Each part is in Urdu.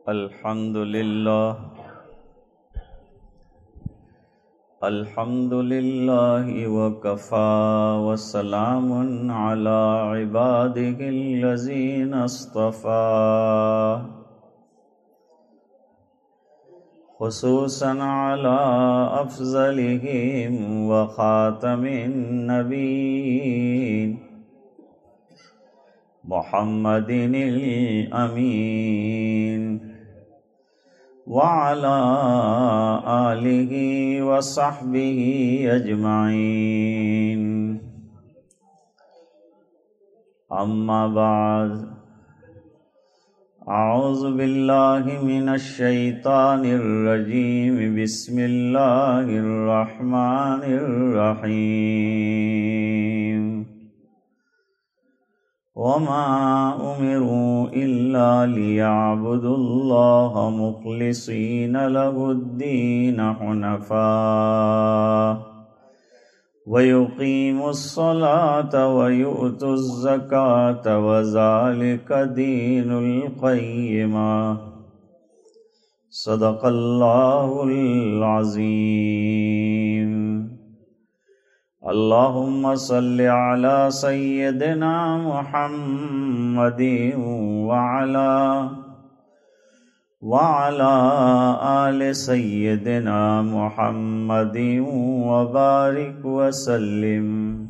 الحمد لله وكفى وسلام على عباده الذين اصطفى خصوصا على أفضلهم وخاتم النبيين محمد الأمين وعلى آله وصحبه أجمعين أما بعد أعوذ بالله من الشيطان الرجيم بسم الله الرحمن الرحيم وما أمروا إلا ليعبدوا الله مخلصين له الدين حنفاء ويقيموا الصلاة ويؤتوا الزكاة وذلك دين القيمة صدق الله العظيم اللهم صل على سيدنا محمد وعلى آل سيدنا محمد وبارك وسلم۔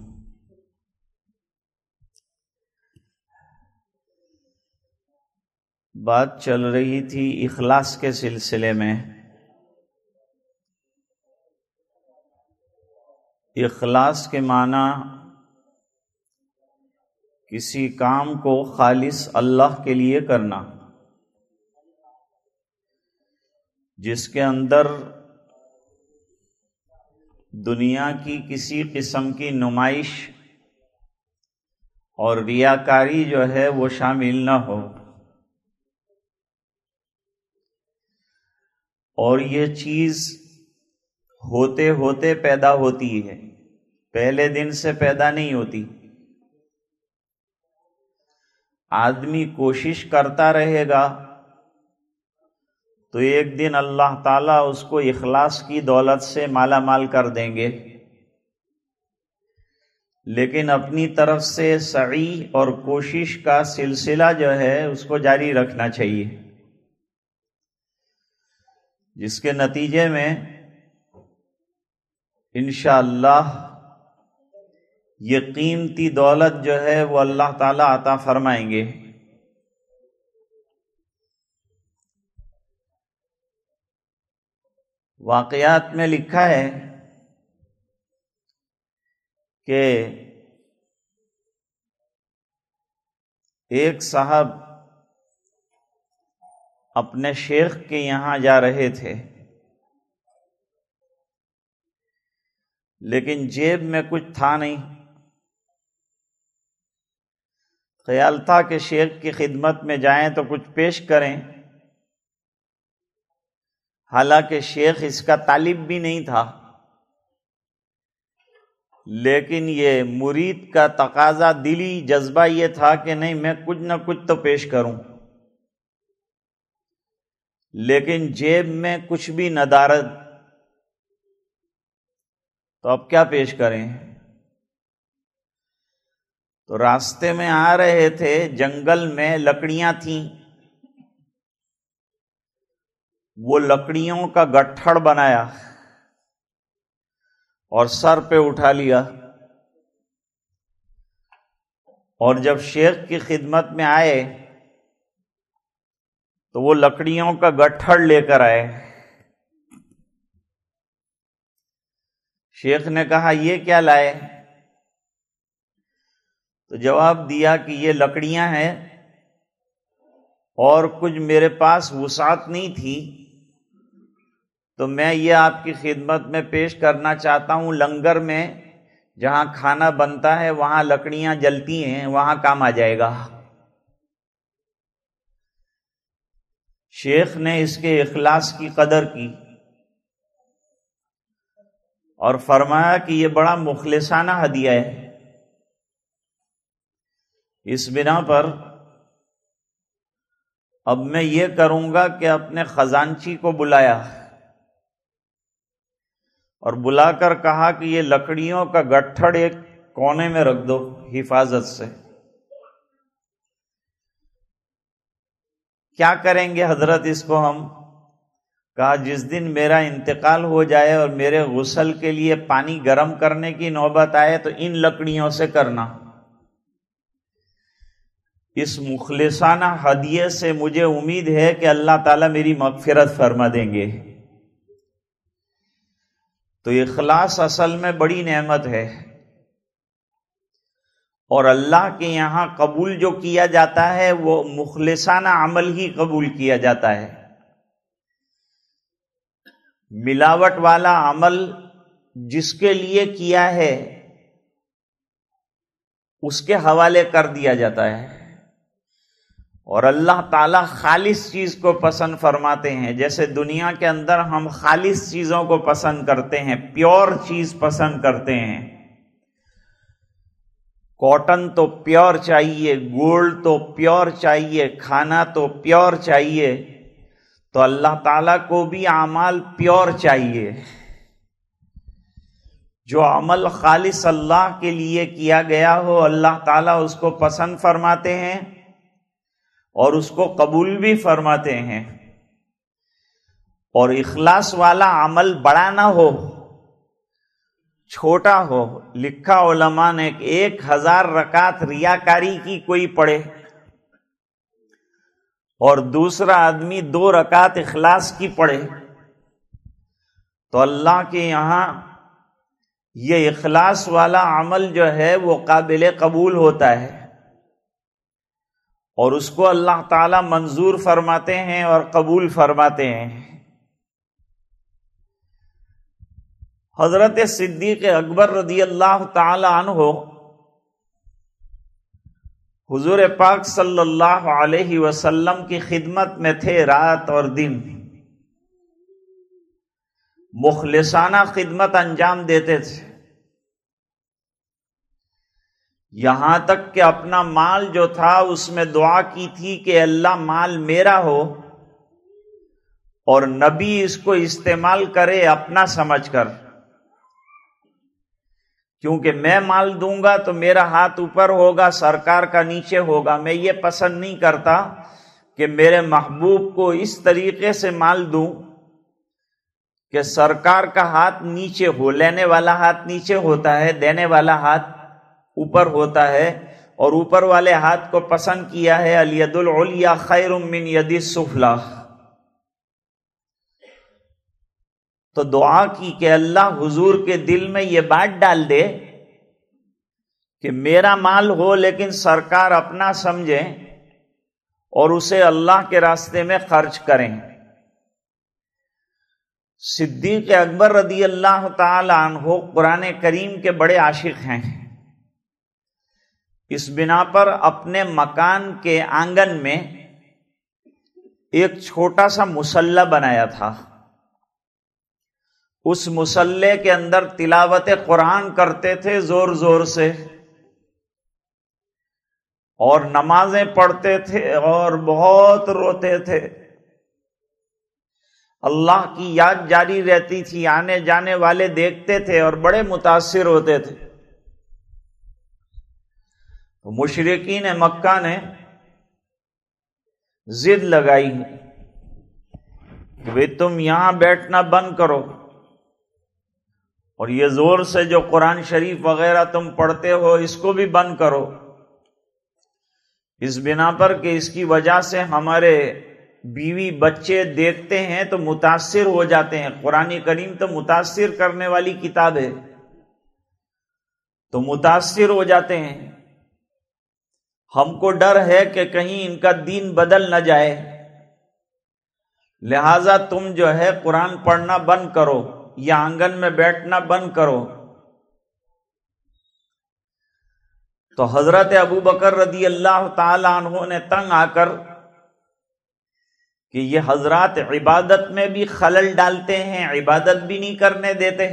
بات چل رہی تھی اخلاص کے سلسلے میں۔ اخلاص کے معنی کسی کام کو خالص اللہ کے لیے کرنا، جس کے اندر دنیا کی کسی قسم کی نمائش اور ریاکاری جو ہے وہ شامل نہ ہو، اور یہ چیز ہوتے ہوتے پیدا ہوتی ہے، پہلے دن سے پیدا نہیں ہوتی۔ آدمی کوشش کرتا رہے گا تو ایک دن اللہ تعالیٰ اس کو اخلاص کی دولت سے مالا مال کر دیں گے، لیکن اپنی طرف سے سعی اور کوشش کا سلسلہ جو ہے اس کو جاری رکھنا چاہیے، جس کے نتیجے میں انشاءاللہ یہ قیمتی دولت جو ہے وہ اللہ تعالیٰ عطا فرمائیں گے۔ واقعات میں لکھا ہے کہ ایک صاحب اپنے شیخ کے یہاں جا رہے تھے، لیکن جیب میں کچھ تھا نہیں۔ خیال تھا کہ شیخ کی خدمت میں جائیں تو کچھ پیش کریں، حالانکہ شیخ اس کا طالب بھی نہیں تھا، لیکن یہ مرید کا تقاضا، دلی جذبہ یہ تھا کہ نہیں میں کچھ نہ کچھ تو پیش کروں، لیکن جیب میں کچھ بھی ندارد، تو اب کیا پیش کریں؟ تو راستے میں آ رہے تھے، جنگل میں لکڑیاں تھیں، وہ لکڑیوں کا گٹھڑ بنایا اور سر پہ اٹھا لیا، اور جب شیخ کی خدمت میں آئے تو وہ لکڑیوں کا گٹھڑ لے کر آئے۔ شیخ نے کہا یہ کیا لائے؟ تو جواب دیا کہ یہ لکڑیاں ہیں اور کچھ میرے پاس وسعت نہیں تھی، تو میں یہ آپ کی خدمت میں پیش کرنا چاہتا ہوں، لنگر میں جہاں کھانا بنتا ہے وہاں لکڑیاں جلتی ہیں، وہاں کام آ جائے گا۔ شیخ نے اس کے اخلاص کی قدر کی اور فرمایا کہ یہ بڑا مخلصانہ ہدیہ ہے۔ اس بنا پر اب میں یہ کروں گا کہ اپنے خزانچی کو بلایا اور بلا کر کہا کہ یہ لکڑیوں کا گٹھڑ ایک کونے میں رکھ دو حفاظت سے۔ کیا کریں گے حضرت اس کو ہم؟ کہا جس دن میرا انتقال ہو جائے اور میرے غسل کے لیے پانی گرم کرنے کی نوبت آئے تو ان لکڑیوں سے کرنا۔ اس مخلصانہ ہدیے سے مجھے امید ہے کہ اللہ تعالیٰ میری مغفرت فرما دیں گے۔ تو اخلاص اصل میں بڑی نعمت ہے، اور اللہ کے یہاں قبول جو کیا جاتا ہے وہ مخلصانہ عمل ہی قبول کیا جاتا ہے۔ ملاوٹ والا عمل جس کے لیے کیا ہے اس کے حوالے کر دیا جاتا ہے، اور اللہ تعالیٰ خالص چیز کو پسند فرماتے ہیں۔ جیسے دنیا کے اندر ہم خالص چیزوں کو پسند کرتے ہیں، پیور چیز پسند کرتے ہیں، کاٹن تو پیور چاہیے، گولڈ تو پیور چاہیے، کھانا تو پیور چاہیے، تو اللہ تعالیٰ کو بھی اعمال پیور چاہیے۔ جو عمل خالص اللہ کے لیے کیا گیا ہو اللہ تعالیٰ اس کو پسند فرماتے ہیں اور اس کو قبول بھی فرماتے ہیں۔ اور اخلاص والا عمل بڑا نہ ہو، چھوٹا ہو۔ لکھا علماء نے 1000 رکعت ریاکاری کی کوئی پڑھے اور دوسرا آدمی 2 رکعت اخلاص کی پڑھے، تو اللہ کے یہاں یہ اخلاص والا عمل جو ہے وہ قابل قبول ہوتا ہے، اور اس کو اللہ تعالی منظور فرماتے ہیں اور قبول فرماتے ہیں۔ حضرت صدیق اکبر رضی اللہ تعالی عنہ حضور پاک صلی اللہ علیہ وسلم کی خدمت میں تھے رات اور دن، مخلصانہ خدمت انجام دیتے تھے، یہاں تک کہ اپنا مال جو تھا اس میں دعا کی تھی کہ اللہ مال میرا ہو اور نبی اس کو استعمال کرے اپنا سمجھ کر، کیونکہ میں مال دوں گا تو میرا ہاتھ اوپر ہوگا، سرکار کا نیچے ہوگا۔ میں یہ پسند نہیں کرتا کہ میرے محبوب کو اس طریقے سے مال دوں کہ سرکار کا ہاتھ نیچے ہو، لینے والا ہاتھ نیچے ہوتا ہے، دینے والا ہاتھ اوپر ہوتا ہے، اور اوپر والے ہاتھ کو پسند کیا ہے الید العلیٰ خیر من ید السفلی۔ تو دعا کی کہ اللہ حضور کے دل میں یہ بات ڈال دے کہ میرا مال ہو لیکن سرکار اپنا سمجھیں اور اسے اللہ کے راستے میں خرچ کریں۔ صدیق اکبر رضی اللہ تعالی عنہ قرآن کریم کے بڑے عاشق ہیں، اس بنا پر اپنے مکان کے آنگن میں ایک چھوٹا سا مصلی بنایا تھا، اس مصلی کے اندر تلاوت قرآن کرتے تھے زور زور سے، اور نمازیں پڑھتے تھے اور بہت روتے تھے۔ اللہ کی یاد جاری رہتی تھی، آنے جانے والے دیکھتے تھے اور بڑے متاثر ہوتے تھے۔ مشرکین مکہ نے ضد لگائی کہ تم یہاں بیٹھنا بند کرو، اور یہ زور سے جو قرآن شریف وغیرہ تم پڑھتے ہو اس کو بھی بند کرو، اس بنا پر کہ اس کی وجہ سے ہمارے بیوی بچے دیکھتے ہیں تو متاثر ہو جاتے ہیں۔ قرآن کریم تو متاثر کرنے والی کتاب ہے، تو متاثر ہو جاتے ہیں۔ ہم کو ڈر ہے کہ کہیں ان کا دین بدل نہ جائے، لہذا تم جو ہے قرآن پڑھنا بند کرو یا آنگن میں بیٹھنا بند کرو۔ تو حضرت ابو بکر رضی اللہ تعالی عنہ نے تنگ آ کر کہ یہ حضرات عبادت میں بھی خلل ڈالتے ہیں، عبادت بھی نہیں کرنے دیتے،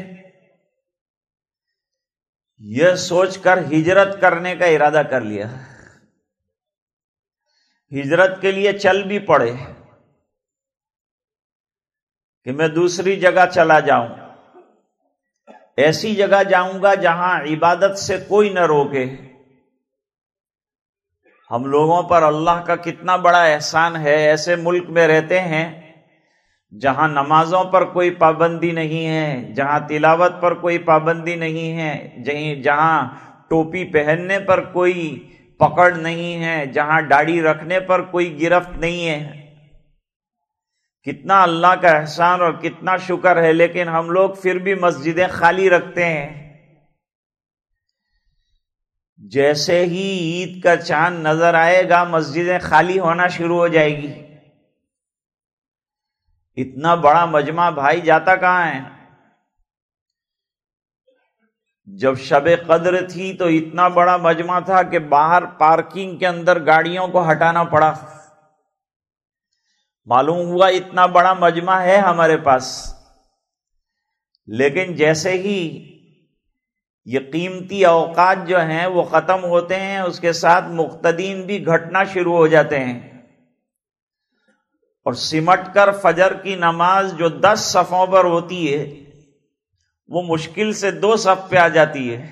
یہ سوچ کر ہجرت کرنے کا ارادہ کر لیا۔ ہجرت کے لیے چل بھی پڑے کہ میں دوسری جگہ چلا جاؤں، ایسی جگہ جاؤں گا جہاں عبادت سے کوئی نہ روکے۔ ہم لوگوں پر اللہ کا کتنا بڑا احسان ہے، ایسے ملک میں رہتے ہیں جہاں نمازوں پر کوئی پابندی نہیں ہے، جہاں تلاوت پر کوئی پابندی نہیں ہے، جہاں ٹوپی پہننے پر کوئی پکڑ نہیں ہے، جہاں داڑھی رکھنے پر کوئی گرفت نہیں ہے۔ کتنا اللہ کا احسان اور کتنا شکر ہے، لیکن ہم لوگ پھر بھی مسجدیں خالی رکھتے ہیں۔ جیسے ہی عید کا چاند نظر آئے گا مسجدیں خالی ہونا شروع ہو جائے گی۔ اتنا بڑا مجمع بھائی جاتا کہاں ہے؟ جب شب قدر تھی تو اتنا بڑا مجمع تھا کہ باہر پارکنگ کے اندر گاڑیوں کو ہٹانا پڑا۔ معلوم ہوا اتنا بڑا مجمع ہے ہمارے پاس، لیکن جیسے ہی یہ قیمتی اوقات جو ہیں وہ ختم ہوتے ہیں، اس کے ساتھ مقتدین بھی گھٹنا شروع ہو جاتے ہیں، اور سمٹ کر فجر کی نماز جو 10 صفوں پر ہوتی ہے وہ مشکل سے 2 صف پہ آ جاتی ہے۔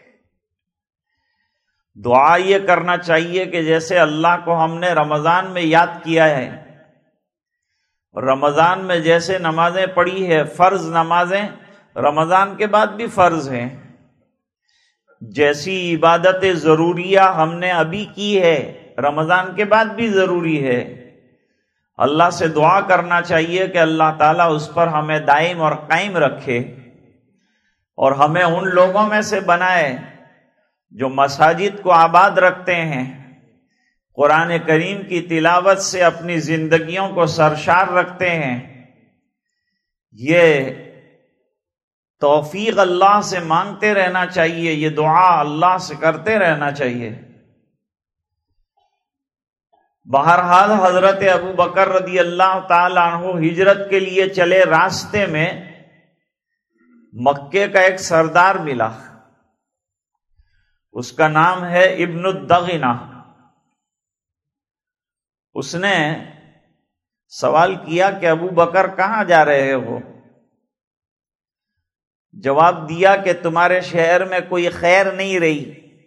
دعا یہ کرنا چاہیے کہ جیسے اللہ کو ہم نے رمضان میں یاد کیا ہے، رمضان میں جیسے نمازیں پڑھی ہے، فرض نمازیں رمضان کے بعد بھی فرض ہیں، جیسی عبادت ضروریہ ہم نے ابھی کی ہے رمضان کے بعد بھی ضروری ہے۔ اللہ سے دعا کرنا چاہیے کہ اللہ تعالیٰ اس پر ہمیں دائم اور قائم رکھے، اور ہمیں ان لوگوں میں سے بنائے جو مساجد کو آباد رکھتے ہیں، قرآن کریم کی تلاوت سے اپنی زندگیوں کو سرشار رکھتے ہیں۔ یہ توفیق اللہ سے مانگتے رہنا چاہیے، یہ دعا اللہ سے کرتے رہنا چاہیے۔ بہرحال حضرت ابو بکر رضی اللہ تعالی عنہ ہجرت کے لیے چلے، راستے میں مکے کا ایک سردار ملا، اس کا نام ہے ابن الدغنہ۔ اس نے سوال کیا کہ ابو بکر کہاں جا رہے ہو؟ جواب دیا کہ تمہارے شہر میں کوئی خیر نہیں رہی،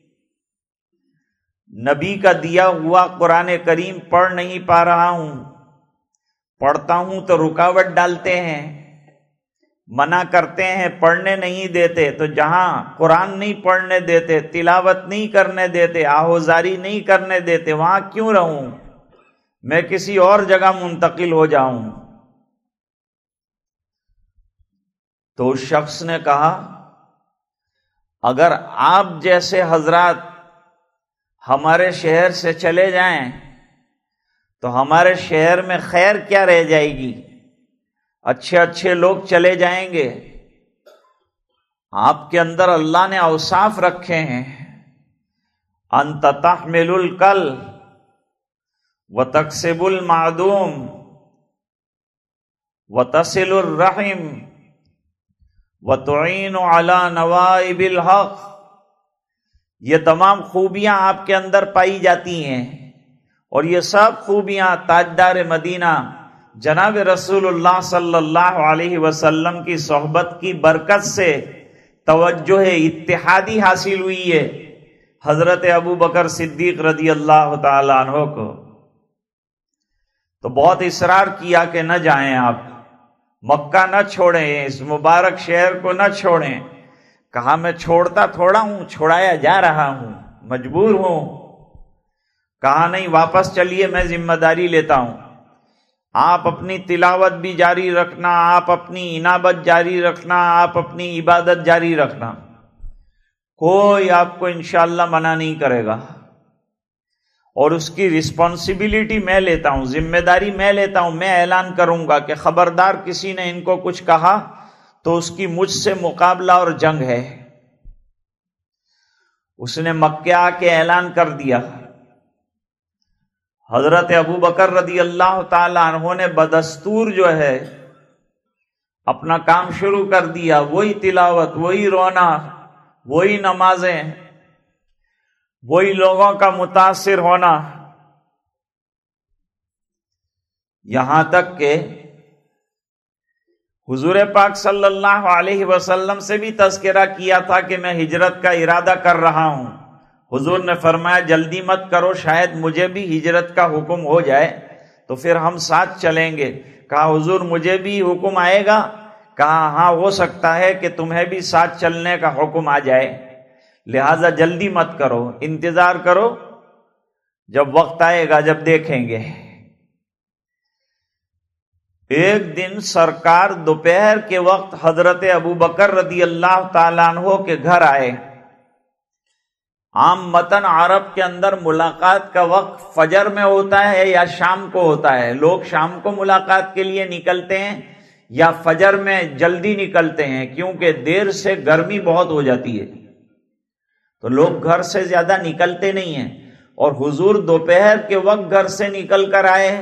نبی کا دیا ہوا قرآن کریم پڑھ نہیں پا رہا ہوں، پڑھتا ہوں تو رکاوٹ ڈالتے ہیں، منع کرتے ہیں، پڑھنے نہیں دیتے، تو جہاں قرآن نہیں پڑھنے دیتے، تلاوت نہیں کرنے دیتے، آہوزاری نہیں کرنے دیتے، وہاں کیوں رہوں؟ میں کسی اور جگہ منتقل ہو جاؤں۔ تو اس شخص نے کہا اگر آپ جیسے حضرات ہمارے شہر سے چلے جائیں تو ہمارے شہر میں خیر کیا رہ جائے گی؟ اچھے اچھے لوگ چلے جائیں گے۔ آپ کے اندر اللہ نے اوصاف رکھے ہیں، انت تحمل الکل وتکسب المعدوم وتصل الرحم وتعین علی نوائب الحق۔ یہ تمام خوبیاں آپ کے اندر پائی جاتی ہیں، اور یہ سب خوبیاں تاجدار مدینہ جناب رسول اللہ صلی اللہ علیہ وسلم کی صحبت کی برکت سے توجہ اتحادی حاصل ہوئی ہے حضرت ابو بکر صدیق رضی اللہ تعالی عنہ کو۔ تو بہت اصرار کیا کہ نہ جائیں، آپ مکہ نہ چھوڑیں، اس مبارک شہر کو نہ چھوڑیں۔ کہا میں چھوڑتا تھوڑا ہوں، چھوڑایا جا رہا ہوں، مجبور ہوں۔ کہا نہیں، واپس چلیے، میں ذمہ داری لیتا ہوں، آپ اپنی تلاوت بھی جاری رکھنا، آپ اپنی انابت جاری رکھنا، آپ اپنی عبادت جاری رکھنا، کوئی آپ کو انشاءاللہ منع نہیں کرے گا، اور اس کی رسپانسبلٹی میں لیتا ہوں، ذمہ داری میں لیتا ہوں۔ میں اعلان کروں گا کہ خبردار کسی نے ان کو کچھ کہا تو اس کی مجھ سے مقابلہ اور جنگ ہے۔ اس نے مکہ آ کے اعلان کر دیا۔ حضرت ابو بکر رضی اللہ تعالی عنہ نے بدستور جو ہے اپنا کام شروع کر دیا، وہی تلاوت، وہی رونا، وہی نمازیں، وہی لوگوں کا متاثر ہونا۔ یہاں تک کہ حضور پاک صلی اللہ علیہ وسلم سے بھی تذکرہ کیا تھا کہ میں ہجرت کا ارادہ کر رہا ہوں. حضور نے فرمایا جلدی مت کرو، شاید مجھے بھی ہجرت کا حکم ہو جائے تو پھر ہم ساتھ چلیں گے. کہا حضور مجھے بھی حکم آئے گا؟ کہا ہاں ہو سکتا ہے کہ تمہیں بھی ساتھ چلنے کا حکم آ جائے، لہذا جلدی مت کرو، انتظار کرو، جب وقت آئے گا جب دیکھیں گے. ایک دن سرکار دوپہر کے وقت حضرت ابوبکر رضی اللہ تعالیٰ عنہ کے گھر آئے. عام متن عرب کے اندر ملاقات کا وقت فجر میں ہوتا ہے یا شام کو ہوتا ہے. لوگ شام کو ملاقات کے لیے نکلتے ہیں یا فجر میں جلدی نکلتے ہیں، کیونکہ دیر سے گرمی بہت ہو جاتی ہے تو لوگ گھر سے زیادہ نکلتے نہیں ہیں. اور حضور دوپہر کے وقت گھر سے نکل کر آئے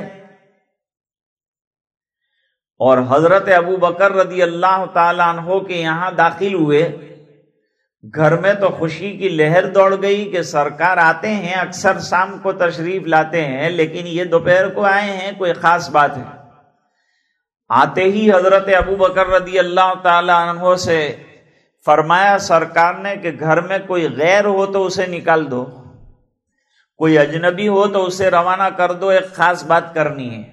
اور حضرت ابوبکر رضی اللہ تعالیٰ عنہ کے یہاں داخل ہوئے. گھر میں تو خوشی کی لہر دوڑ گئی کہ سرکار آتے ہیں، اکثر شام کو تشریف لاتے ہیں، لیکن یہ دوپہر کو آئے ہیں، کوئی خاص بات ہے. آتے ہی حضرت ابوبکر رضی اللہ تعالیٰ عنہ سے فرمایا سرکار نے کہ گھر میں کوئی غیر ہو تو اسے نکال دو، کوئی اجنبی ہو تو اسے روانہ کر دو، ایک خاص بات کرنی ہے.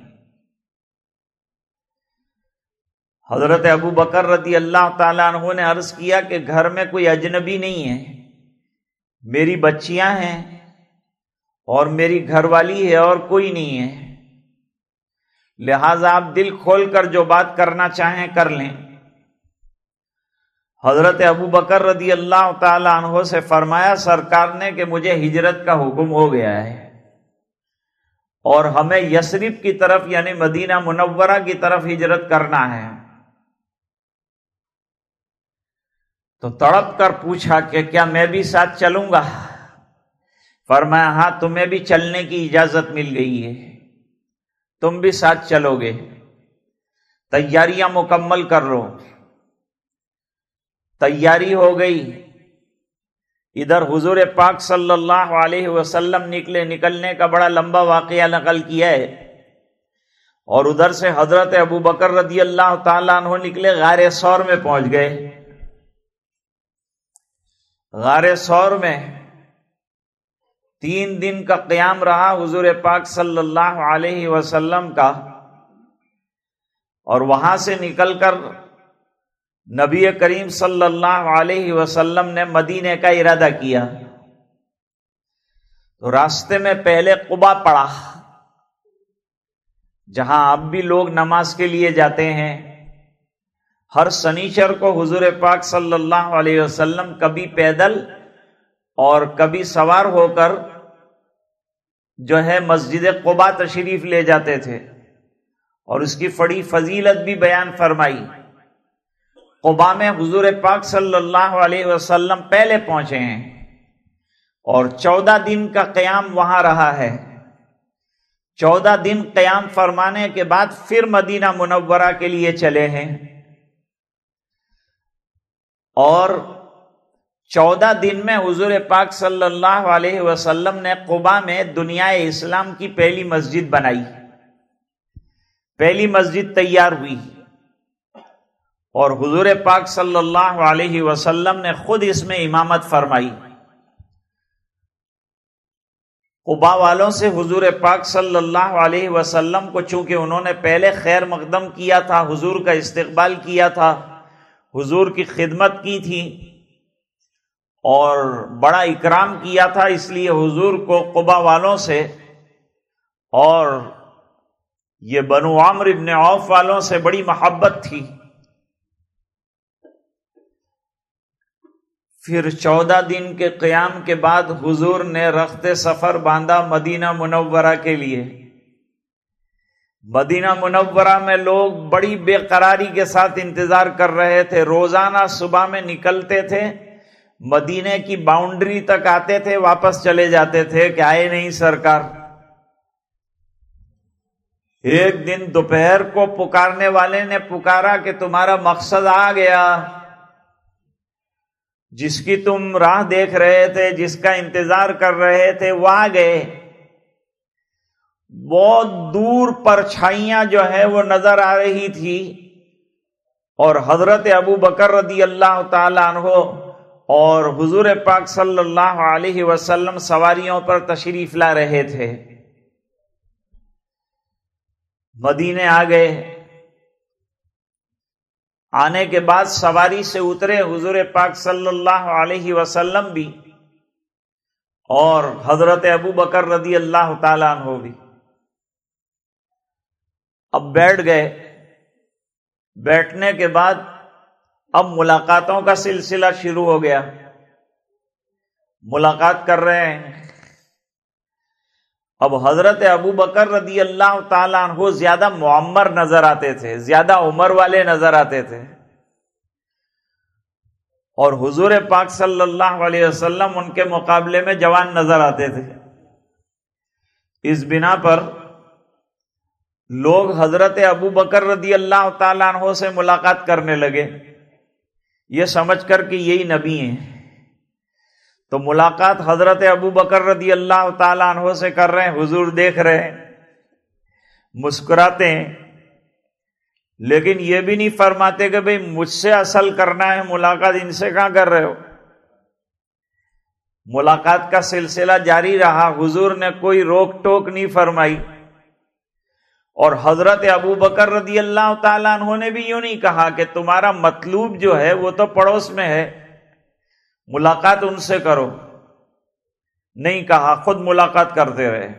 حضرت ابوبکر رضی اللہ تعالیٰ عنہ نے عرض کیا کہ گھر میں کوئی اجنبی نہیں ہے، میری بچیاں ہیں اور میری گھر والی ہے اور کوئی نہیں ہے، لہذا آپ دل کھول کر جو بات کرنا چاہیں کر لیں. حضرت ابوبکر رضی اللہ تعالیٰ عنہ سے فرمایا سرکار نے کہ مجھے ہجرت کا حکم ہو گیا ہے اور ہمیں یثرب کی طرف یعنی مدینہ منورہ کی طرف ہجرت کرنا ہے. تو تڑپ کر پوچھا کہ کیا میں بھی ساتھ چلوں گا؟ فرمایا ہاں تمہیں بھی چلنے کی اجازت مل گئی ہے، تم بھی ساتھ چلو گے، تیاریاں مکمل کر لو. تیاری ہو گئی. ادھر حضور پاک صلی اللہ علیہ وسلم نکلنے کا بڑا لمبا واقعہ نقل کیا ہے، اور ادھر سے حضرت ابوبکر رضی اللہ تعالیٰ عنہ نکلے، غار ثور میں پہنچ گئے. غار ثور میں 3 دن کا قیام رہا حضور پاک صلی اللہ علیہ وسلم کا، اور وہاں سے نکل کر نبی کریم صلی اللہ علیہ وسلم نے مدینے کا ارادہ کیا. تو راستے میں پہلے قبا پڑا، جہاں اب بھی لوگ نماز کے لیے جاتے ہیں. ہر سنیچر کو حضور پاک صلی اللہ علیہ وسلم کبھی پیدل اور کبھی سوار ہو کر جو ہے مسجد قباء تشریف لے جاتے تھے، اور اس کی بڑی فضیلت بھی بیان فرمائی. قباء میں حضور پاک صلی اللہ علیہ وسلم پہلے پہنچے ہیں اور 14 دن کا قیام وہاں رہا ہے. 14 دن قیام فرمانے کے بعد پھر مدینہ منورہ کے لیے چلے ہیں، اور 14 دن میں حضور پاک صلی اللہ علیہ وسلم نے قباء میں دنیا اسلام کی پہلی مسجد بنائی، پہلی مسجد تیار ہوئی، اور حضور پاک صلی اللہ علیہ وسلم نے خود اس میں امامت فرمائی. قباء والوں سے حضور پاک صلی اللہ علیہ وسلم کو چونکہ انہوں نے پہلے خیر مقدم کیا تھا، حضور کا استقبال کیا تھا، حضور کی خدمت کی تھی اور بڑا اکرام کیا تھا، اس لیے حضور کو قباء والوں سے اور یہ بنو عمرو بن عوف والوں سے بڑی محبت تھی. پھر 14 دن کے قیام کے بعد حضور نے رخت سفر باندھا مدینہ منورہ کے لیے. مدینہ منورہ میں لوگ بڑی بے قراری کے ساتھ انتظار کر رہے تھے. روزانہ صبح میں نکلتے تھے، مدینے کی باؤنڈری تک آتے تھے، واپس چلے جاتے تھے کہ آئے نہیں سرکار. ایک دن دوپہر کو پکارنے والے نے پکارا کہ تمہارا مقصد آ گیا، جس کی تم راہ دیکھ رہے تھے، جس کا انتظار کر رہے تھے، وہ آ گئے. بہت دور پرچھائیاں جو ہے وہ نظر آ رہی تھی، اور حضرت ابو بکر رضی اللہ تعالی عنہ اور حضور پاک صلی اللہ علیہ وسلم سواریوں پر تشریف لا رہے تھے۔ مدینے آ گئے، آنے کے بعد سواری سے اترے حضور پاک صلی اللہ علیہ وسلم بھی اور حضرت ابو بکر رضی اللہ تعالی عنہ بھی۔ اب بیٹھ گئے، بیٹھنے کے بعد اب ملاقاتوں کا سلسلہ شروع ہو گیا، ملاقات کر رہے ہیں۔ اب حضرت ابو بکر رضی اللہ تعالی عنہ زیادہ معمر نظر آتے تھے، زیادہ عمر والے نظر آتے تھے، اور حضور پاک صلی اللہ علیہ وسلم ان کے مقابلے میں جوان نظر آتے تھے۔ اس بنا پر لوگ حضرت ابو بکر رضی اللہ تعالی عنہ سے ملاقات کرنے لگے، یہ سمجھ کر کہ یہی نبی ہیں۔ تو ملاقات حضرت ابو بکر رضی اللہ تعالی عنہ سے کر رہے ہیں، حضور دیکھ رہے ہیں، مسکراتے ہیں، لیکن یہ بھی نہیں فرماتے کہ بھئی مجھ سے اصل کرنا ہے ملاقات، ان سے کہاں کر رہے ہو۔ ملاقات کا سلسلہ جاری رہا، حضور نے کوئی روک ٹوک نہیں فرمائی، اور حضرت ابو بکر رضی اللہ تعالیٰ عنہ نے بھی یوں نہیں کہا کہ تمہارا مطلوب جو ہے وہ تو پڑوس میں ہے، ملاقات ان سے کرو، نہیں کہا، خود ملاقات کرتے رہے۔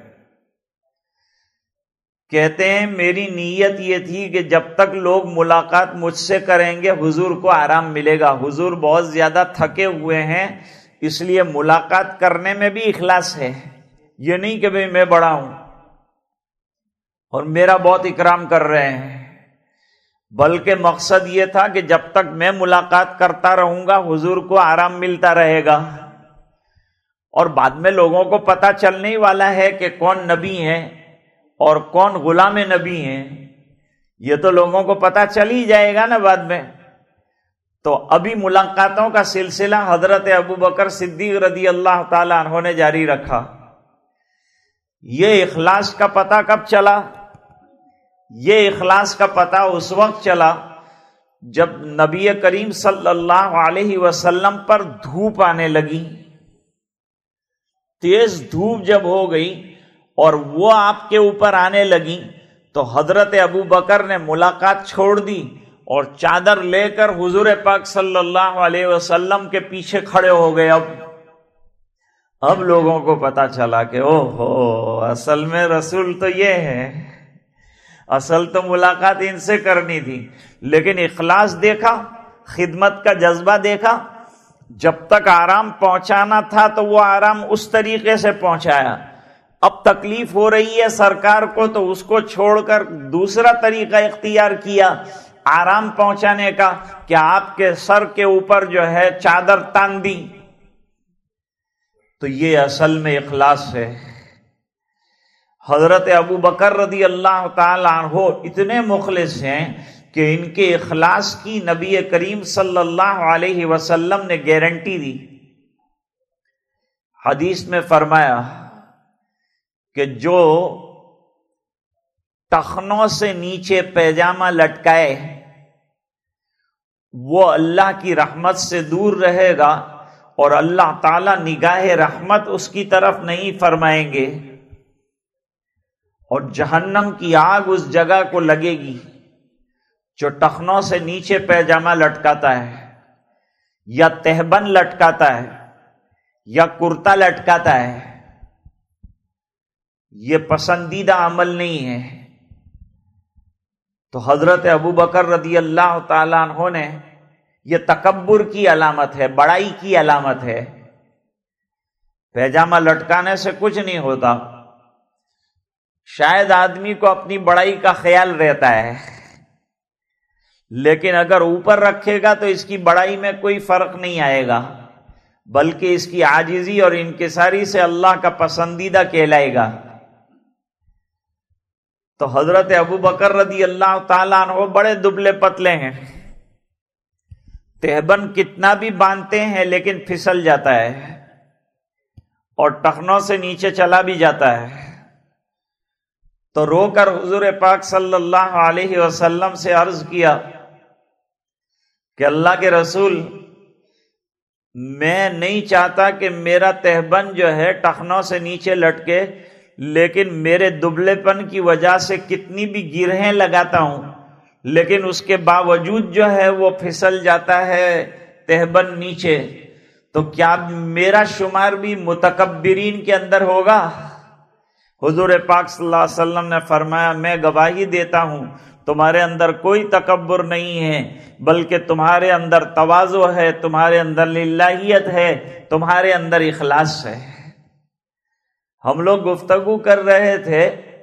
کہتے ہیں میری نیت یہ تھی کہ جب تک لوگ ملاقات مجھ سے کریں گے حضور کو آرام ملے گا، حضور بہت زیادہ تھکے ہوئے ہیں، اس لیے ملاقات کرنے میں بھی اخلاص ہے، یہ نہیں کہ بھئی میں بڑا ہوں اور میرا بہت اکرام کر رہے ہیں، بلکہ مقصد یہ تھا کہ جب تک میں ملاقات کرتا رہوں گا حضور کو آرام ملتا رہے گا، اور بعد میں لوگوں کو پتہ چلنے والا ہے کہ کون نبی ہیں اور کون غلام نبی ہیں، یہ تو لوگوں کو پتہ چل ہی جائے گا نا بعد میں۔ تو ابھی ملاقاتوں کا سلسلہ حضرت ابو بکر صدیق رضی اللہ تعالی عنہ نے جاری رکھا۔ یہ اخلاص کا پتہ کب چلا؟ یہ اخلاص کا پتہ اس وقت چلا جب نبی کریم صلی اللہ علیہ وسلم پر دھوپ آنے لگی، تیز دھوپ جب ہو گئی اور وہ آپ کے اوپر آنے لگی تو حضرت ابو بکر نے ملاقات چھوڑ دی اور چادر لے کر حضور پاک صلی اللہ علیہ وسلم کے پیچھے کھڑے ہو گئے۔ اب لوگوں کو پتا چلا کہ او ہو، اصل میں رسول تو یہ ہے، اصل تو ملاقات ان سے کرنی تھی، لیکن اخلاص دیکھا، خدمت کا جذبہ دیکھا، جب تک آرام پہنچانا تھا تو وہ آرام اس طریقے سے پہنچایا، اب تکلیف ہو رہی ہے سرکار کو تو اس کو چھوڑ کر دوسرا طریقہ اختیار کیا آرام پہنچانے کا کہ آپ کے سر کے اوپر جو ہے چادر تان دی۔ تو یہ اصل میں اخلاص ہے۔ حضرت ابو بکر رضی اللہ تعالی عنہ اتنے مخلص ہیں کہ ان کے اخلاص کی نبی کریم صلی اللہ علیہ وسلم نے گارنٹی دی۔ حدیث میں فرمایا کہ جو ٹخنوں سے نیچے پیجامہ لٹکائے وہ اللہ کی رحمت سے دور رہے گا اور اللہ تعالی نگاہ رحمت اس کی طرف نہیں فرمائیں گے، اور جہنم کی آگ اس جگہ کو لگے گی جو ٹخنوں سے نیچے پیجامہ لٹکاتا ہے یا تہبند لٹکاتا ہے یا کرتا لٹکاتا ہے۔ یہ پسندیدہ عمل نہیں ہے۔ تو حضرت ابو بکر رضی اللہ تعالی عنہ نے، یہ تکبر کی علامت ہے، بڑائی کی علامت ہے، پیجامہ لٹکانے سے کچھ نہیں ہوتا، شاید آدمی کو اپنی بڑائی کا خیال رہتا ہے، لیکن اگر اوپر رکھے گا تو اس کی بڑائی میں کوئی فرق نہیں آئے گا، بلکہ اس کی عاجزی اور انکساری سے اللہ کا پسندیدہ کہلائے گا۔ تو حضرت ابو بکر رضی اللہ تعالیٰ عنہ بڑے دبلے پتلے ہیں، تہبند کتنا بھی باندھتے ہیں لیکن پھسل جاتا ہے اور ٹخنوں سے نیچے چلا بھی جاتا ہے۔ تو رو کر حضور پاک صلی اللہ علیہ وسلم سے عرض کیا کہ اللہ کے رسول، میں نہیں چاہتا کہ میرا تہبند جو ہے ٹخنوں سے نیچے لٹکے، لیکن میرے دبلے پن کی وجہ سے کتنی بھی گرہیں لگاتا ہوں لیکن اس کے باوجود جو ہے وہ پھسل جاتا ہے تہبند نیچے، تو کیا میرا شمار بھی متکبرین کے اندر ہوگا؟ حضور پاک صلی اللہ علیہ وسلم نے فرمایا میں گواہی دیتا ہوں تمہارے اندر کوئی تکبر نہیں ہے، بلکہ تمہارے اندر تواضع ہے، تمہارے اندر للہیت ہے، تمہارے اندر اخلاص ہے۔ ہم لوگ گفتگو کر رہے تھے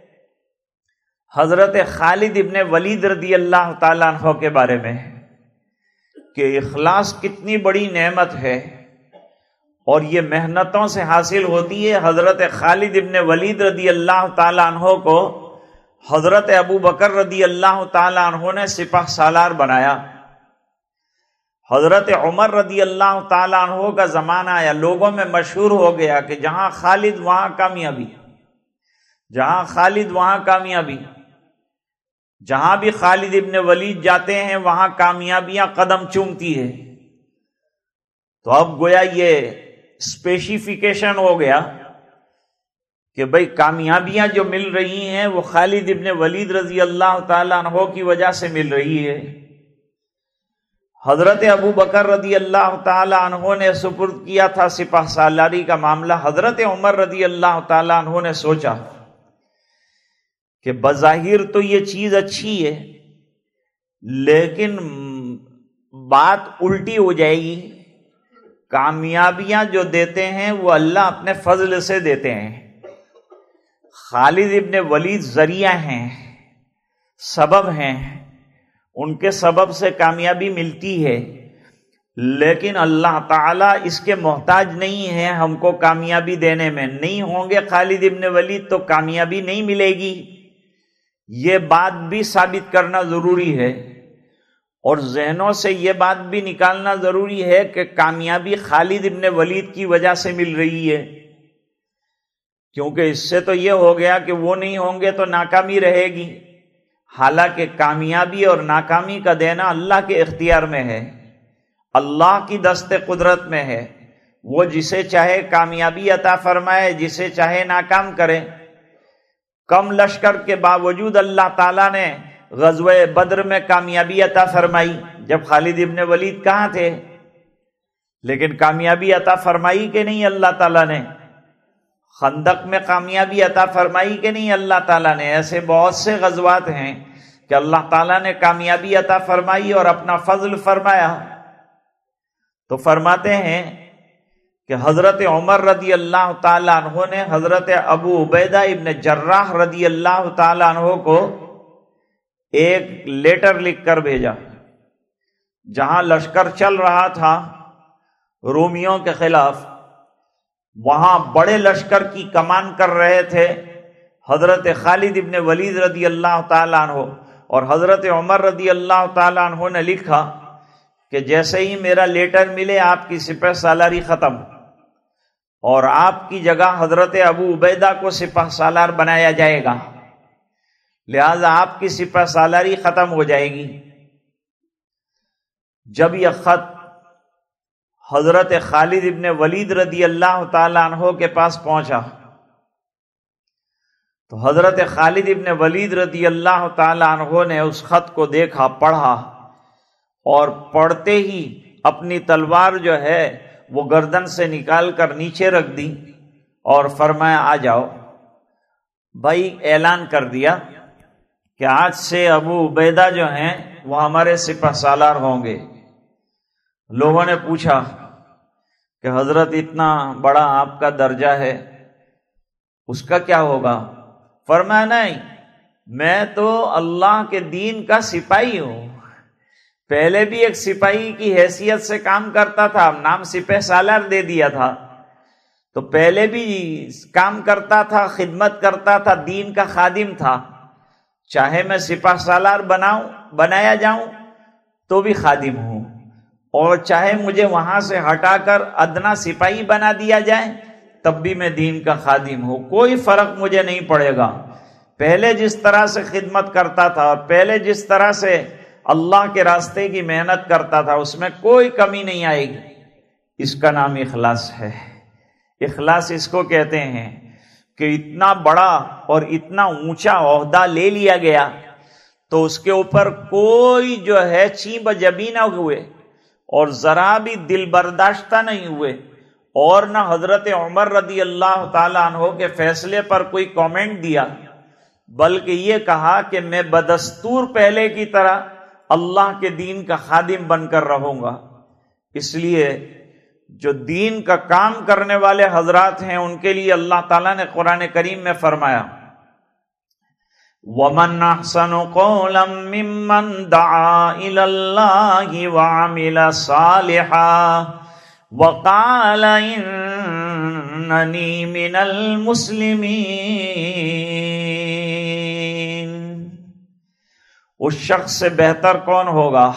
حضرت خالد ابن ولید رضی اللہ تعالیٰ عنہ کے بارے میں کہ اخلاص کتنی بڑی نعمت ہے اور یہ محنتوں سے حاصل ہوتی ہے۔ حضرت خالد ابن ولید رضی اللہ تعالیٰ عنہ کو حضرت ابو بکر رضی اللہ تعالیٰ عنہ نے سپہ سالار بنایا۔ حضرت عمر رضی اللہ تعالیٰ عنہ کا زمانہ آیا، لوگوں میں مشہور ہو گیا کہ جہاں خالد وہاں کامیابی، جہاں خالد وہاں کامیابی، جہاں بھی خالد ابن ولید جاتے ہیں وہاں کامیابیاں قدم چومتی ہے۔ تو اب گویا یہ اسپیسیفیکیشن ہو گیا کہ بھئی کامیابیاں جو مل رہی ہیں وہ خالد ابن ولید رضی اللہ تعالیٰ عنہ کی وجہ سے مل رہی ہے۔ حضرت ابو بکر رضی اللہ تعالیٰ عنہ نے سپرد کیا تھا سپہ سالاری کا معاملہ۔ حضرت عمر رضی اللہ تعالیٰ عنہ نے سوچا کہ بظاہر تو یہ چیز اچھی ہے لیکن بات الٹی ہو جائے گی، کامیابیاں جو دیتے ہیں وہ اللہ اپنے فضل سے دیتے ہیں، خالد ابن ولید ذریعہ ہیں، سبب ہیں، ان کے سبب سے کامیابی ملتی ہے، لیکن اللہ تعالیٰ اس کے محتاج نہیں ہے ہم کو کامیابی دینے میں۔ نہیں ہوں گے خالد ابن ولید تو کامیابی نہیں ملے گی، یہ بات بھی ثابت کرنا ضروری ہے، اور ذہنوں سے یہ بات بھی نکالنا ضروری ہے کہ کامیابی خالد ابن ولید کی وجہ سے مل رہی ہے، کیونکہ اس سے تو یہ ہو گیا کہ وہ نہیں ہوں گے تو ناکامی رہے گی، حالانکہ کامیابی اور ناکامی کا دینا اللہ کے اختیار میں ہے، اللہ کی دست قدرت میں ہے، وہ جسے چاہے کامیابی عطا فرمائے، جسے چاہے ناکام کرے۔ کم لشکر کے باوجود اللہ تعالیٰ نے غزوہ بدر میں کامیابی عطا فرمائی جب خالد ابن ولید کہاں تھے، لیکن کامیابی عطا فرمائی کہ نہیں اللہ تعالیٰ نے؟ خندق میں کامیابی عطا فرمائی کہ نہیں اللہ تعالیٰ نے؟ ایسے بہت سے غزوات ہیں کہ اللہ تعالیٰ نے کامیابی عطا فرمائی اور اپنا فضل فرمایا۔ تو فرماتے ہیں کہ حضرت عمر رضی اللہ تعالیٰ عنہ نے حضرت ابو عبیدہ ابن جراح رضی اللہ تعالیٰ عنہ کو ایک لیٹر لکھ کر بھیجا، جہاں لشکر چل رہا تھا رومیوں کے خلاف، وہاں بڑے لشکر کی کمان کر رہے تھے حضرت خالد ابن ولید رضی اللہ تعالیٰ عنہ، اور حضرت عمر رضی اللہ تعالیٰ عنہ نے لکھا کہ جیسے ہی میرا لیٹر ملے آپ کی سپہ سالاری ختم، اور آپ کی جگہ حضرت ابو عبیدہ کو سپہ سالار بنایا جائے گا، لہذا آپ کی سپہ سالاری ختم ہو جائے گی۔ جب یہ خط حضرت خالد ابن ولید رضی اللہ تعالیٰ عنہ کے پاس پہنچا تو حضرت خالد ابن ولید رضی اللہ تعالیٰ عنہ نے اس خط کو دیکھا، پڑھا، اور پڑھتے ہی اپنی تلوار جو ہے وہ گردن سے نکال کر نیچے رکھ دی اور فرمایا آ جاؤ۔ بھائی اعلان کر دیا کہ آج سے ابو عبیدہ جو ہیں وہ ہمارے سپہ سالار ہوں گے۔ لوگوں نے پوچھا کہ حضرت اتنا بڑا آپ کا درجہ ہے، اس کا کیا ہوگا؟ فرمایا نہیں، میں تو اللہ کے دین کا سپاہی ہوں، پہلے بھی ایک سپاہی کی حیثیت سے کام کرتا تھا، نام سپہ سالار دے دیا تھا، تو پہلے بھی کام کرتا تھا، خدمت کرتا تھا، دین کا خادم تھا، چاہے میں سپہ سالار بنایا جاؤں تو بھی خادم ہوں، اور چاہے مجھے وہاں سے ہٹا کر ادنا سپاہی بنا دیا جائے تب بھی میں دین کا خادم ہوں، کوئی فرق مجھے نہیں پڑے گا، پہلے جس طرح سے خدمت کرتا تھا اور پہلے جس طرح سے اللہ کے راستے کی محنت کرتا تھا اس میں کوئی کمی نہیں آئے گی. اس کا نام اخلاص ہے. اخلاص اس کو کہتے ہیں کہ اتنا بڑا اور اتنا اونچا عہدہ لے لیا گیا تو اس کے اوپر کوئی جو ہے چیب جبی نہ ہوئے اور ذرا بھی دل برداشتہ نہیں ہوئے، اور نہ حضرت عمر رضی اللہ تعالیٰ عنہ کے فیصلے پر کوئی کامنٹ دیا، بلکہ یہ کہا کہ میں بدستور پہلے کی طرح اللہ کے دین کا خادم بن کر رہوں گا. اس لیے جو دین کا کام کرنے والے حضرات ہیں ان کے لیے اللہ تعالیٰ نے قرآن کریم میں فرمایا وَمَنْ أَحْسَنُ قَوْلًا مِّمَّنْ دَعَا إِلَى اللَّهِ وَعَمِلَ صَالِحًا وَقَالَ إِنَّنِي مِنَ الْمُسْلِمِينَ. اس شخص سے بہتر کون ہوگا؟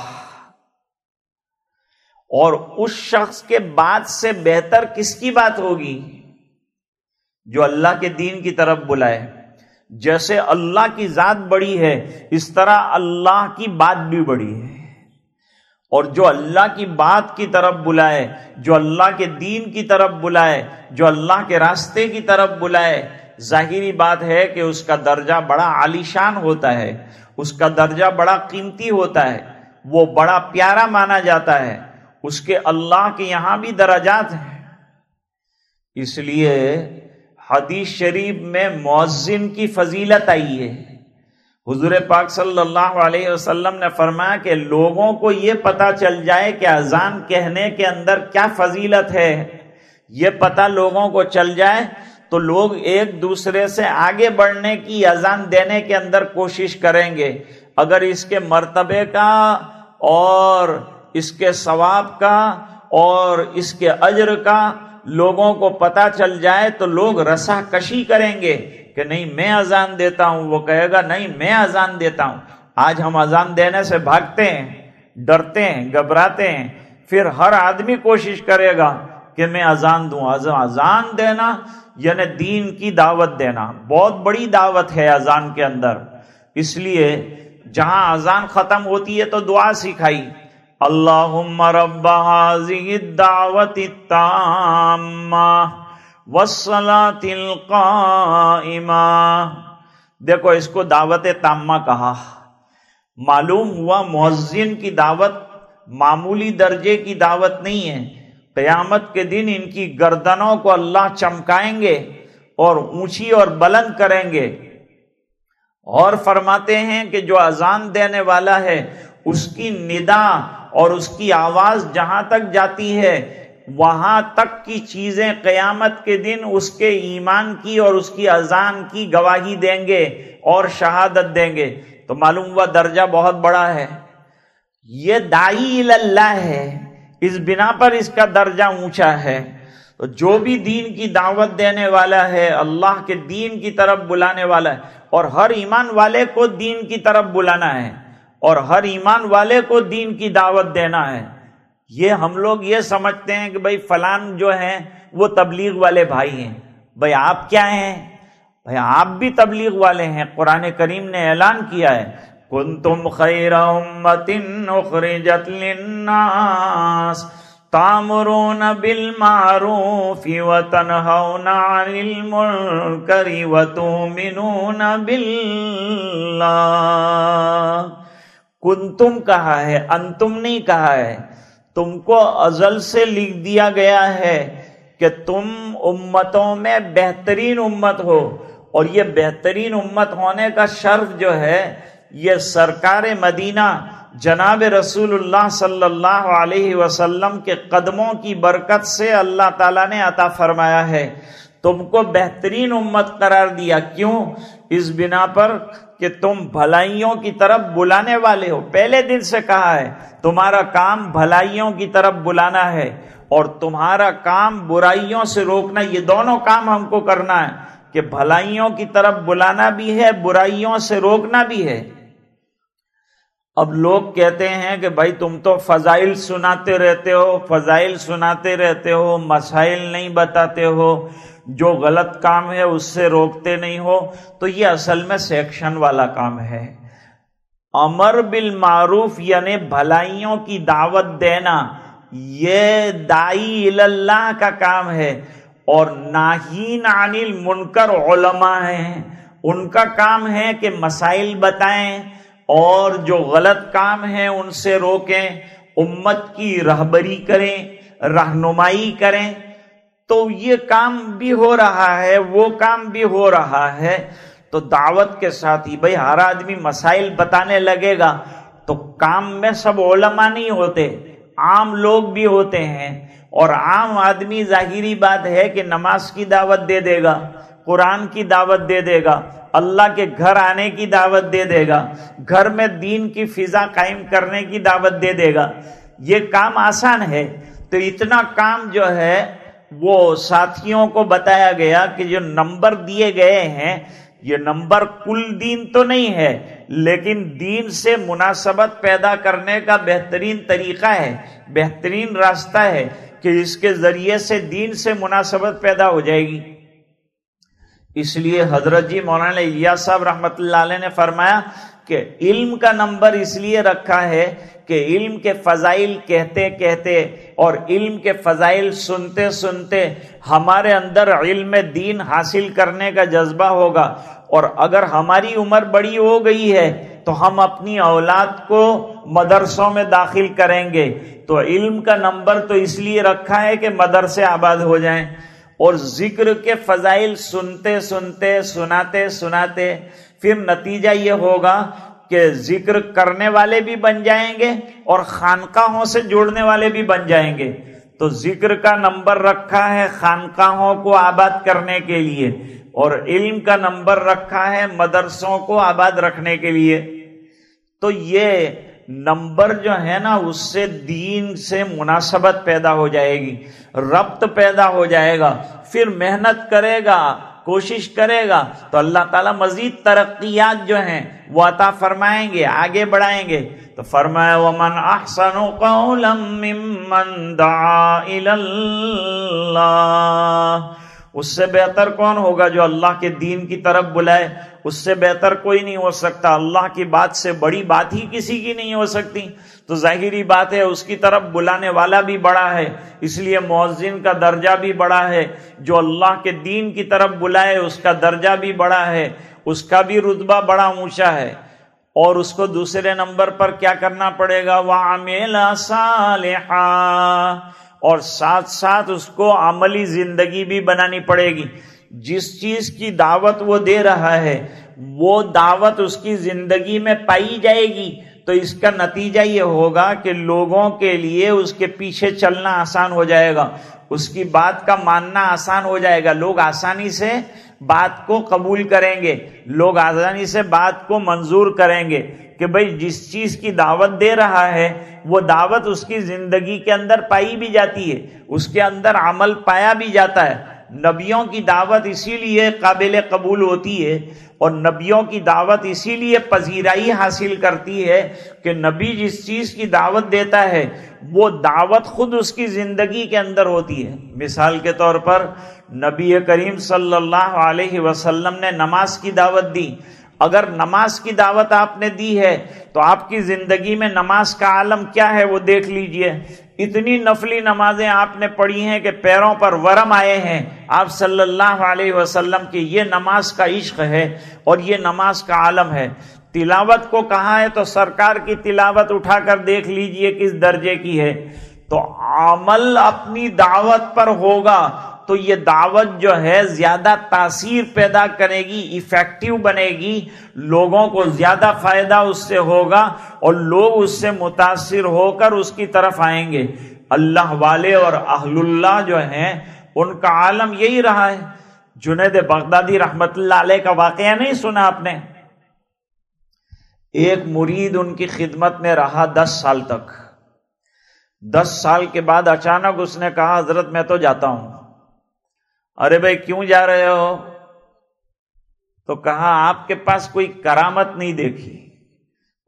اور اس شخص کے بعد سے بہتر کس کی بات ہوگی؟ جو اللہ کے دین کی طرف بلائے. جیسے اللہ کی ذات بڑی ہے اس طرح اللہ کی بات بھی بڑی ہے، اور جو اللہ کی بات کی طرف بلائے، جو اللہ کے دین کی طرف بلائے، جو اللہ کے راستے کی طرف بلائے، ظاہری بات ہے کہ اس کا درجہ بڑا عالیشان ہوتا ہے، اس کا درجہ بڑا قیمتی ہوتا ہے، وہ بڑا پیارا مانا جاتا ہے، اس کے اللہ کے یہاں بھی درجات ہیں. اس لیے حدیث شریف میں مؤذن کی فضیلت آئی ہے. حضور پاک صلی اللہ علیہ وسلم نے فرمایا کہ لوگوں کو یہ پتہ چل جائے کہ اذان کہنے کے اندر کیا فضیلت ہے، یہ پتہ لوگوں کو چل جائے تو لوگ ایک دوسرے سے آگے بڑھنے کی اذان دینے کے اندر کوشش کریں گے. اگر اس کے مرتبے کا اور اس کے ثواب کا اور اس کے اجر کا لوگوں کو پتہ چل جائے تو لوگ رسا کشی کریں گے کہ نہیں میں اذان دیتا ہوں، وہ کہے گا نہیں میں اذان دیتا ہوں. آج ہم اذان دینے سے بھاگتے ہیں، ڈرتے ہیں، گھبراتے ہیں، پھر ہر آدمی کوشش کرے گا کہ میں اذان دوں. اذان دینا یعنی دین کی دعوت دینا، بہت بڑی دعوت ہے اذان کے اندر. اس لیے جہاں اذان ختم ہوتی ہے تو دعا سکھائی اللہم رب هذه الدعوة التامة والصلاة القائمة. دیکھو اس کو دعوت تامہ کہا. معلوم ہوا مؤذن کی دعوت معمولی درجے کی دعوت نہیں ہے. قیامت کے دن ان کی گردنوں کو اللہ چمکائیں گے اور اونچی اور بلند کریں گے. اور فرماتے ہیں کہ جو اذان دینے والا ہے اس کی ندا اور اس کی آواز جہاں تک جاتی ہے وہاں تک کی چیزیں قیامت کے دن اس کے ایمان کی اور اس کی اذان کی گواہی دیں گے اور شہادت دیں گے. تو معلوم ہوا درجہ بہت بڑا ہے. یہ داعی اللہ ہے، اس بنا پر اس کا درجہ اونچا ہے. تو جو بھی دین کی دعوت دینے والا ہے، اللہ کے دین کی طرف بلانے والا ہے، اور ہر ایمان والے کو دین کی طرف بلانا ہے اور ہر ایمان والے کو دین کی دعوت دینا ہے. یہ ہم لوگ یہ سمجھتے ہیں کہ بھائی فلان جو ہیں وہ تبلیغ والے بھائی ہیں. بھائی آپ کیا ہیں؟ بھائی آپ بھی تبلیغ والے ہیں. قرآن کریم نے اعلان کیا ہے کنتم خیر امۃ اخرجت للناس تأمرون بالمعروف وتنہون عن المنکر وتؤمنون باللہ. کنتم کہا ہے، انتم نہیں کہا ہے. تم کو ازل سے لکھ دیا گیا ہے کہ تم امتوں میں بہترین امت ہو، اور یہ بہترین امت ہونے کا شرف جو ہے یہ سرکار مدینہ جناب رسول اللہ صلی اللہ علیہ وسلم کے قدموں کی برکت سے اللہ تعالیٰ نے عطا فرمایا ہے. تم کو بہترین امت قرار دیا. کیوں؟ اس بنا پر کہ تم بھلائیوں کی طرف بلانے والے ہو. پہلے دن سے کہا ہے تمہارا کام بھلائیوں کی طرف بلانا ہے اور تمہارا کام برائیوں سے روکنا. یہ دونوں کام ہم کو کرنا ہے کہ بھلائیوں کی طرف بلانا بھی ہے، برائیوں سے روکنا بھی ہے. اب لوگ کہتے ہیں کہ بھائی تم تو فضائل سناتے رہتے ہو، فضائل سناتے رہتے ہو، مسائل نہیں بتاتے ہو، جو غلط کام ہے اس سے روکتے نہیں ہو. تو یہ اصل میں سیکشن والا کام ہے. امر بالمعروف یعنی بھلائیوں کی دعوت دینا، یہ داعی اللہ کا کام ہے. اور ناہین عن المنکر علماء ہیں، ان کا کام ہے کہ مسائل بتائیں اور جو غلط کام ہیں ان سے روکیں، امت کی رہبری کریں، رہنمائی کریں. تو یہ کام بھی ہو رہا ہے، وہ کام بھی ہو رہا ہے. تو دعوت کے ساتھ ہی بھئی ہر آدمی مسائل بتانے لگے گا تو کام میں سب علماء نہیں ہوتے، عام لوگ بھی ہوتے ہیں. اور عام آدمی ظاہری بات ہے کہ نماز کی دعوت دے دے گا، قرآن کی دعوت دے دے گا، اللہ کے گھر آنے کی دعوت دے دے گا، گھر میں دین کی فضا قائم کرنے کی دعوت دے دے گا. یہ کام آسان ہے. تو اتنا کام جو ہے وہ ساتھیوں کو بتایا گیا کہ جو نمبر دیے گئے ہیں یہ نمبر کل دین تو نہیں ہے، لیکن دین سے مناسبت پیدا کرنے کا بہترین طریقہ ہے، بہترین راستہ ہے کہ اس کے ذریعے سے دین سے مناسبت پیدا ہو جائے گی. اس لیے حضرت جی مولانا الیاس صاحب رحمۃ اللہ علیہ نے فرمایا کہ علم کا نمبر اس لیے رکھا ہے کہ علم کے فضائل کہتے کہتے اور علم کے فضائل سنتے سنتے ہمارے اندر علم دین حاصل کرنے کا جذبہ ہوگا. اور اگر ہماری عمر بڑی ہو گئی ہے تو ہم اپنی اولاد کو مدرسوں میں داخل کریں گے. تو علم کا نمبر تو اس لیے رکھا ہے کہ مدرسے آباد ہو جائیں. اور ذکر کے فضائل سنتے سنتے سناتے سناتے پھر نتیجہ یہ ہوگا کہ ذکر کرنے والے بھی بن جائیں گے اور خانقاہوں سے جوڑنے والے بھی بن جائیں گے. تو ذکر کا نمبر رکھا ہے خانقاہوں کو آباد کرنے کے لیے، اور علم کا نمبر رکھا ہے مدرسوں کو آباد رکھنے کے لیے. تو یہ نمبر جو ہے نا اس سے دین سے مناسبت پیدا ہو جائے گی، ربط پیدا ہو جائے گا. پھر محنت کرے گا، کوشش کرے گا تو اللہ تعالیٰ مزید ترقیات جو ہیں وہ عطا فرمائیں گے، آگے بڑھائیں گے. تو فرمایا وَمَنْ أَحْسَنُ قَوْلًا مِّمَّنْ دَعَا إِلَى اللَّهِ، اس سے بہتر کون ہوگا جو اللہ کے دین کی طرف بلائے؟ اس سے بہتر کوئی نہیں ہو سکتا. اللہ کی بات سے بڑی بات ہی کسی کی نہیں ہو سکتی. تو ظاہری بات ہے اس کی طرف بلانے والا بھی بڑا ہے، اس لیے مؤذن کا درجہ بھی بڑا ہے. جو اللہ کے دین کی طرف بلائے اس کا درجہ بھی بڑا ہے، اس کا بھی رتبہ بڑا اونچا ہے. اور اس کو دوسرے نمبر پر کیا کرنا پڑے گا؟ وَعَمِلَ صَالِحًا، اور ساتھ ساتھ اس کو عملی زندگی بھی بنانی پڑے گی. جس چیز کی دعوت وہ دے رہا ہے وہ دعوت اس کی زندگی میں پائی جائے گی تو اس کا نتیجہ یہ ہوگا کہ لوگوں کے لیے اس کے پیچھے چلنا آسان ہو جائے گا، اس کی بات کا ماننا آسان ہو جائے گا. لوگ آسانی سے بات کو قبول کریں گے، لوگ آسانی سے بات کو منظور کریں گے کہ بھئی جس چیز کی دعوت دے رہا ہے وہ دعوت اس کی زندگی کے اندر پائی بھی جاتی ہے، اس کے اندر عمل پایا بھی جاتا ہے. نبیوں کی دعوت اسی لیے قابل قبول ہوتی ہے اور نبیوں کی دعوت اسی لیے پذیرائی حاصل کرتی ہے کہ نبی جس چیز کی دعوت دیتا ہے وہ دعوت خود اس کی زندگی کے اندر ہوتی ہے. مثال کے طور پر نبی کریم صلی اللہ علیہ وسلم نے نماز کی دعوت دی. اگر نماز کی دعوت آپ نے دی ہے تو آپ کی زندگی میں نماز کا عالم کیا ہے وہ دیکھ لیجئے. اتنی نفلی نمازیں آپ نے پڑھی ہیں کہ پیروں پر ورم آئے ہیں آپ صلی اللہ علیہ وسلم کی. یہ نماز کا عشق ہے اور یہ نماز کا عالم ہے. تلاوت کو کہا ہے تو سرکار کی تلاوت اٹھا کر دیکھ لیجئے کس درجے کی ہے. تو عمل اپنی دعوت پر ہوگا تو یہ دعوت جو ہے زیادہ تاثیر پیدا کرے گی، ایفیکٹیو بنے گی، لوگوں کو زیادہ فائدہ اس سے ہوگا اور لوگ اس سے متاثر ہو کر اس کی طرف آئیں گے. اللہ والے اور اہل اللہ جو ہیں ان کا عالم یہی رہا ہے. جنید بغدادی رحمت اللہ علیہ کا واقعہ نہیں سنا آپ نے؟ ایک مرید ان کی خدمت میں رہا 10 سال تک. 10 سال کے بعد اچانک اس نے کہا حضرت میں تو جاتا ہوں. ارے بھائی کیوں جا رہے ہو؟ تو کہا آپ کے پاس کوئی کرامت نہیں دیکھی.